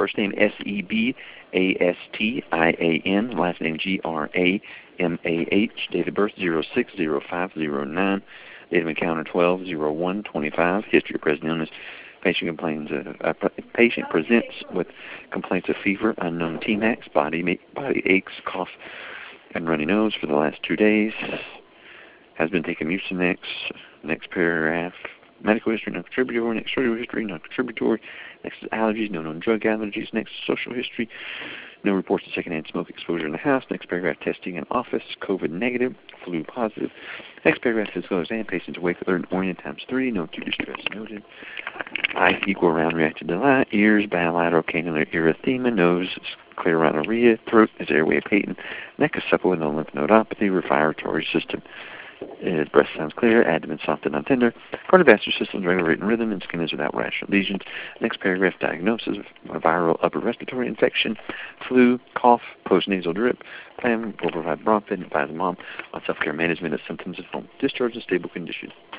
First name Sebastin, last name Gramah, date of birth 06/05/09, date of encounter 12/01/25, history of present illness. Patient presents with complaints of fever, unknown Tmax, body aches, cough, and runny nose for the last 2 days. Has been taking Mucinex. Next paragraph. Medical history, non-contributory. Next social history, non-contributory. Next is allergies, no known drug allergies. Next is social history. No reports of secondhand smoke exposure in the house. Next paragraph, testing in office. COVID negative, flu positive. Next paragraph, physical exam. Patients awake, alert, and oriented ×3. No acute distress noted. Eyes equal, round, reacted to light. Ears, bilateral cannular erythema. Nose is clear rhinorrhea. Throat is airway patent. Neck is supple with no lymph nodopathy. Respiratory system. Breast sounds clear, abdomen soft and non-tender, cardiovascular system regular rate and rhythm, and skin is without rash or lesions. Next paragraph, diagnosis of viral upper respiratory infection, flu, cough, postnasal drip. Plan will provide bronfit and advise mom on self-care management of symptoms at home. Discharge in stable condition.